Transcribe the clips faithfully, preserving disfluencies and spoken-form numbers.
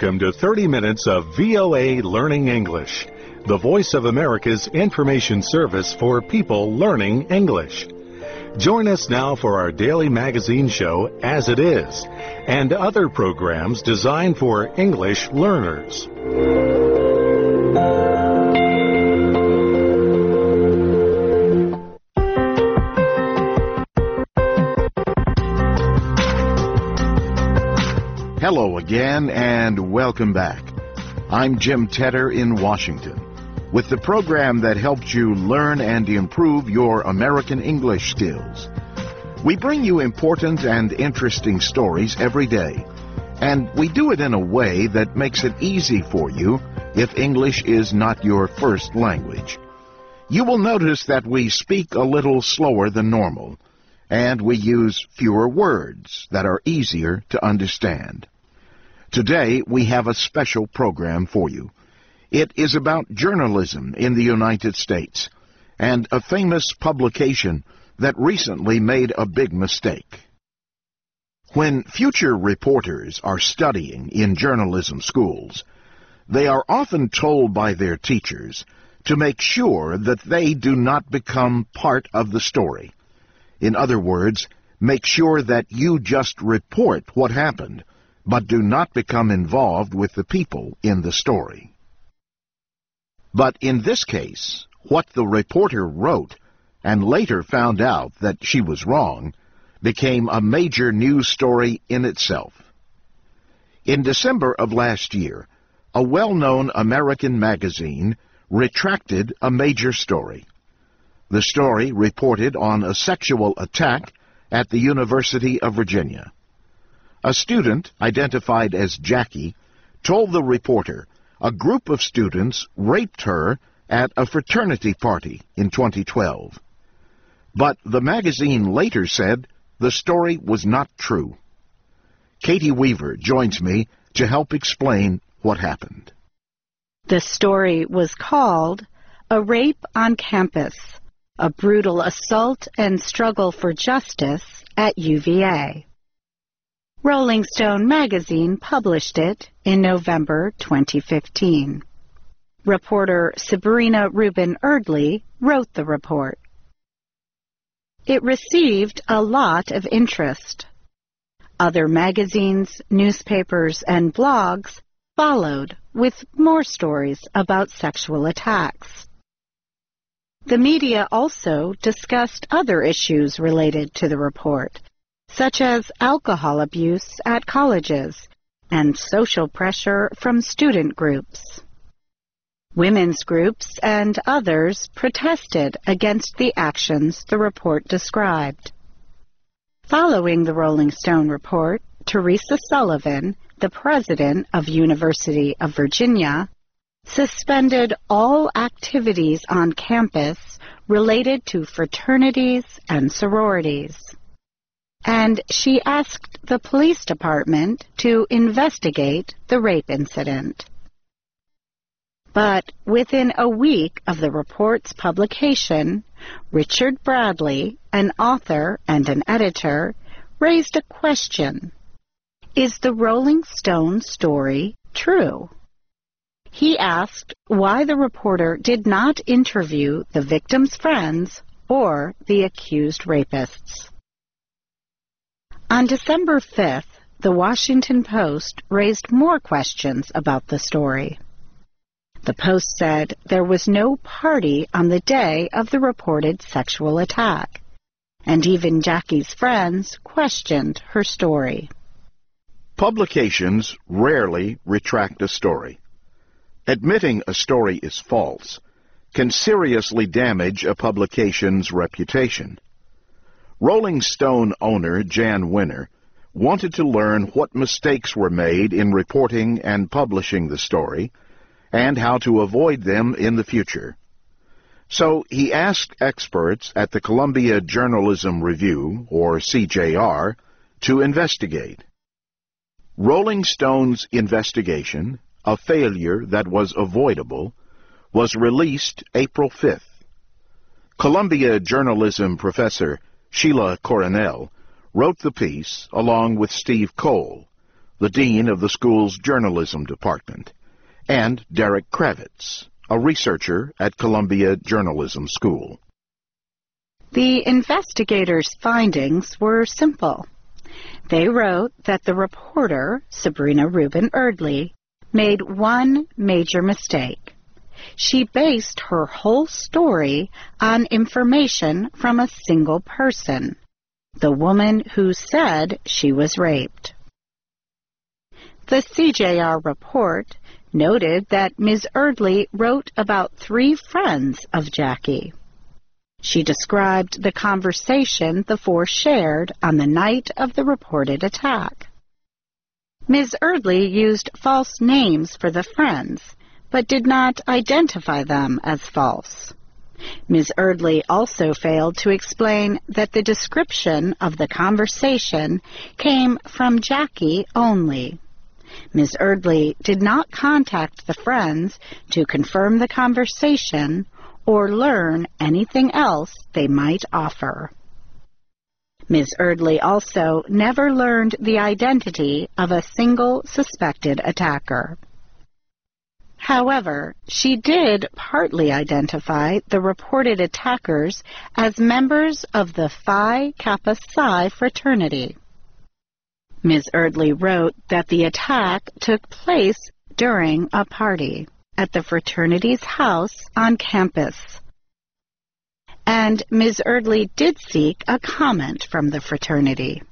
Welcome to thirty minutes of V O A Learning English, the voice of America's information service for people learning English. Join us now for our daily magazine show, As It Is, and other programs designed for English learners. Hello again and welcome back. I'm Jim Tedder in Washington with the program that helps you learn and improve your American English skills. We bring you important and interesting stories every day, and we do it in a way that makes it easy for you if English is not your first language. You will notice that we speak a little slower than normal, and we use fewer words that are easier to understand. Today, we have a special program for you. It is about journalism in the United States and a famous publication that recently made a big mistake. When future reporters are studying in journalism schools, they are often told by their teachers to make sure that they do not become part of the story. In other words, make sure that you just report what happened, but do not become involved with the people in the story. But in this case, what the reporter wrote, and later found out that she was wrong, became a major news story in itself. In December of last year, a well-known American magazine retracted a major story. The story reported on a sexual attack at the University of Virginia. A student, identified as Jackie, told the reporter a group of students raped her at a fraternity party in twenty twelve. But the magazine later said the story was not true. Katie Weaver joins me to help explain what happened. The story was called A Rape on Campus, a Brutal Assault and Struggle for Justice at U V A. Rolling Stone magazine published it in November twenty fifteen. Reporter Sabrina Rubin Erdley wrote the report. It received a lot of interest. Other magazines, newspapers, and blogs followed with more stories about sexual attacks. The media also discussed other issues related to the report, such as alcohol abuse at colleges and social pressure from student groups. Women's groups and others protested against the actions the report described. Following the Rolling Stone report, Teresa Sullivan, the president of University of Virginia, suspended all activities on campus related to fraternities and sororities. And she asked the police department to investigate the rape incident. But within a week of the report's publication, Richard Bradley, an author and an editor, raised a question. Is the Rolling Stone story true? He asked why the reporter did not interview the victim's friends or the accused rapists. On December fifth, the Washington Post raised more questions about the story. The Post said there was no party on the day of the reported sexual attack, and even Jackie's friends questioned her story. Publications rarely retract a story. Admitting a story is false can seriously damage a publication's reputation. Rolling Stone owner Jan Winner wanted to learn what mistakes were made in reporting and publishing the story and how to avoid them in the future. So he asked experts at the Columbia Journalism Review, or C J R, to investigate. Rolling Stone's investigation, a failure that was avoidable, was released April fifth. Columbia journalism professor Sheila Coronel wrote the piece along with Steve Cole, the dean of the school's journalism department, and Derek Kravitz, a researcher at Columbia Journalism School. The investigators' findings were simple. They wrote that the reporter, Sabrina Rubin Erdely, made one major mistake. She based her whole story on information from a single person, the woman who said she was raped. The C J R report noted that Miz Erdely wrote about three friends of Jackie. She described the conversation the four shared on the night of the reported attack. Miz Erdely used false names for the friends, but did not identify them as false. Miz Erdely also failed to explain that the description of the conversation came from Jackie only. Miz Erdely did not contact the friends to confirm the conversation or learn anything else they might offer. Miz Erdely also never learned the identity of a single suspected attacker. However, she did partly identify the reported attackers as members of the Phi Kappa Psi fraternity. Miz Erdely wrote that the attack took place during a party at the fraternity's house on campus. And Miz Erdely did seek a comment from the fraternity.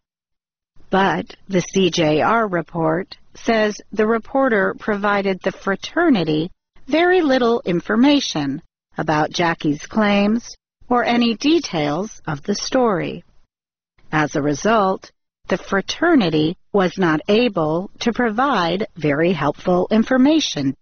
But the C J R report says the reporter provided the fraternity very little information about Jackie's claims or any details of the story. As a result, the fraternity was not able to provide very helpful information.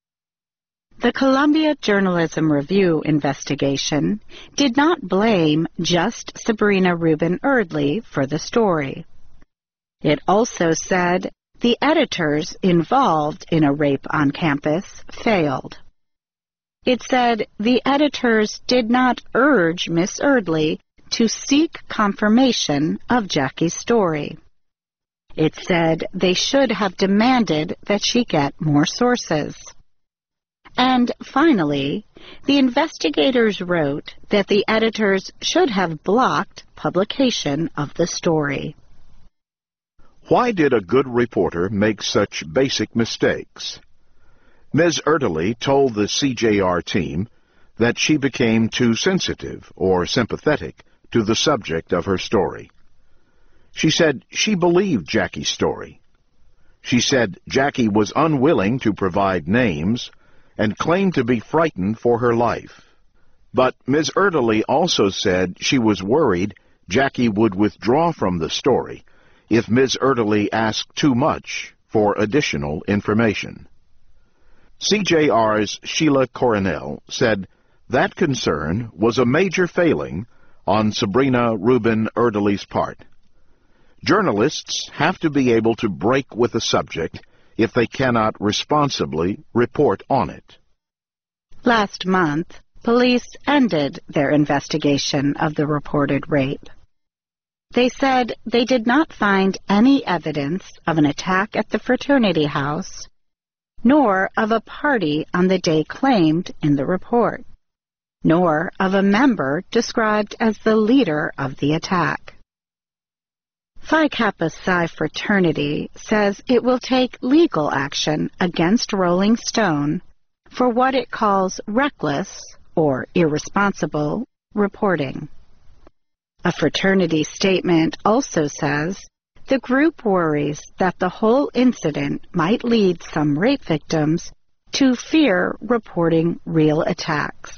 The Columbia Journalism Review investigation did not blame just Sabrina Rubin Erdely for the story. It also said the editors involved in a rape on campus failed. It said the editors did not urge Miss Erdely to seek confirmation of Jackie's story. It said they should have demanded that she get more sources. And finally, the investigators wrote that the editors should have blocked publication of the story. Why did a good reporter make such basic mistakes? Miz Erdely told the C J R team that she became too sensitive or sympathetic to the subject of her story. She said she believed Jackie's story. She said Jackie was unwilling to provide names and claimed to be frightened for her life. But Miz Erdely also said she was worried Jackie would withdraw from the story if Miz Erdely asked too much for additional information. C J R's Sheila Coronel said that concern was a major failing on Sabrina Rubin Erdely's part. Journalists have to be able to break with a subject if they cannot responsibly report on it. Last month, police ended their investigation of the reported rape. They said they did not find any evidence of an attack at the fraternity house, nor of a party on the day claimed in the report, nor of a member described as the leader of the attack. Phi Kappa Psi fraternity says it will take legal action against Rolling Stone for what it calls reckless or irresponsible reporting. A fraternity statement also says the group worries that the whole incident might lead some rape victims to fear reporting real attacks.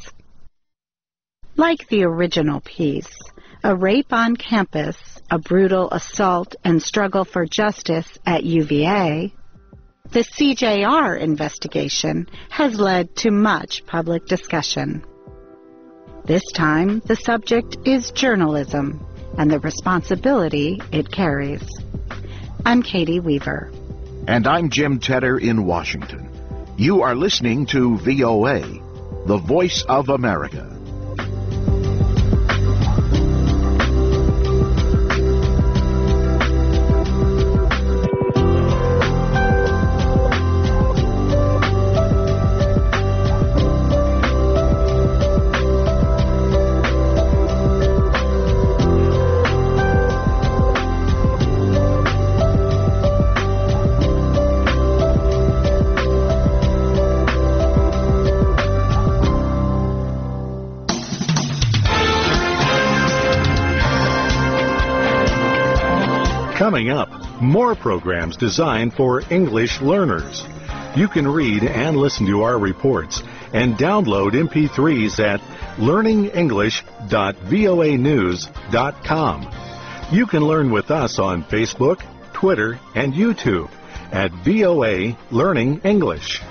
Like the original piece, A Rape on Campus, A Brutal Assault and Struggle for Justice at U V A, the C J R investigation has led to much public discussion. This time, the subject is journalism and the responsibility it carries. I'm Katie Weaver. And I'm Jim Tedder in Washington. You are listening to V O A, the Voice of America. Coming up, more programs designed for English learners. You can read and listen to our reports and download M P threes at learning english dot voa news dot com. You can learn with us on Facebook, Twitter, and YouTube at V O A Learning English.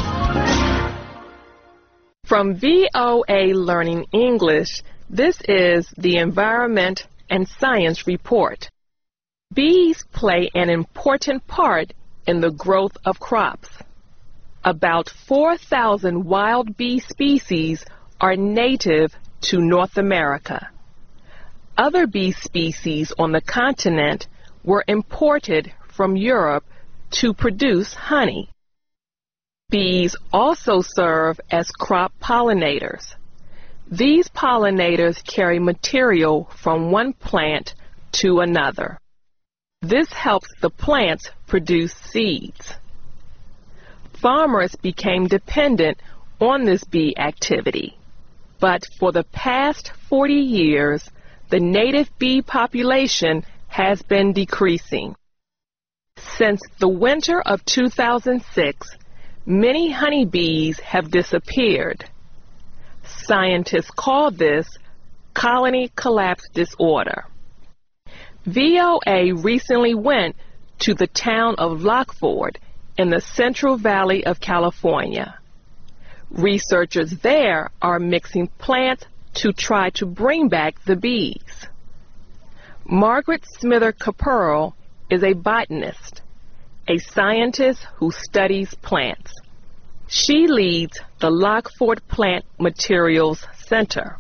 From V O A Learning English, this is the Environment and Science Report. Bees play an important part in the growth of crops. About four thousand wild bee species are native to North America. Other bee species on the continent were imported from Europe to produce honey. Bees also serve as crop pollinators. These pollinators carry material from one plant to another. This helps the plants produce seeds. Farmers became dependent on this bee activity, but for the past forty years, the native bee population has been decreasing. Since the winter of two thousand six, many honeybees have disappeared. Scientists call this colony collapse disorder. V O A recently went to the town of Lockford in the Central Valley of California. Researchers there are mixing plants to try to bring back the bees. Margaret Smither Caperl is a botanist, a scientist who studies plants. She leads the Lockford Plant Materials Center.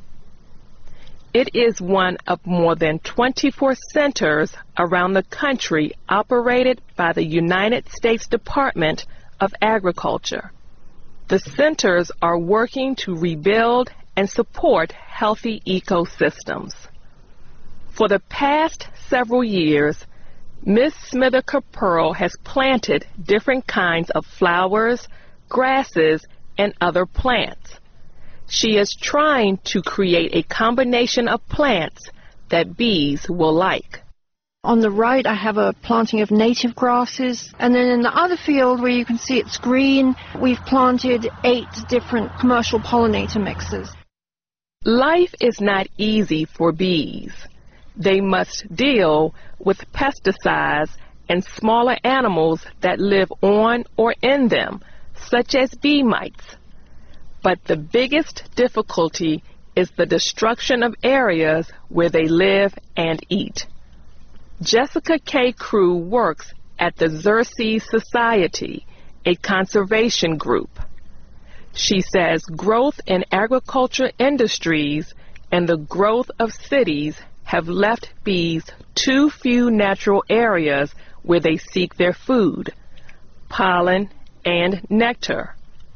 It is one of more than twenty-four centers around the country operated by the United States Department of Agriculture. The centers are working to rebuild and support healthy ecosystems. For the past several years, Miz Smither Caperl has planted different kinds of flowers, grasses, and other plants. She is trying to create a combination of plants that bees will like. On the right, I have a planting of native grasses, and then in the other field where you can see it's green, we've planted eight different commercial pollinator mixes. Life is not easy for bees. They must deal with pesticides and smaller animals that live on or in them, such as bee mites. But the biggest difficulty is the destruction of areas where they live and eat. Jessica K. Crew works at the Xerces Society, a conservation group. She says growth in agriculture industries and the growth of cities have left bees too few natural areas where they seek their food, pollen, and nectar.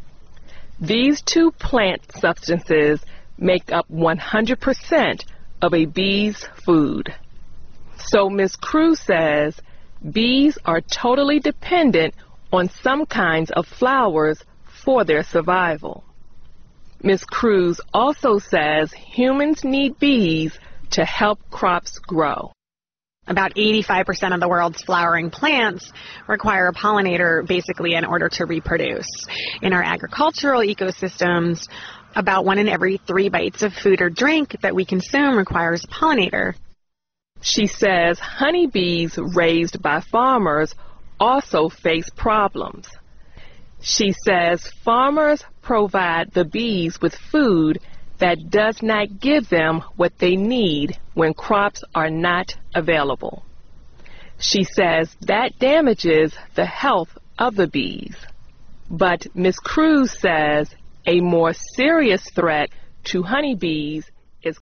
These two plant substances make up one hundred percent of a bee's food. So Miz Crew says bees are totally dependent on some kinds of flowers for their survival. Miz Crew also says humans need bees to help crops grow. About eighty-five percent of the world's flowering plants require a pollinator basically in order to reproduce. In our agricultural ecosystems, about one in every three bites of food or drink that we consume requires a pollinator. She says honeybees raised by farmers also face problems. She says farmers provide the bees with food that does not give them what they need when crops are not available. She says that damages the health of the bees. But Miz Crew says a more serious threat to honeybees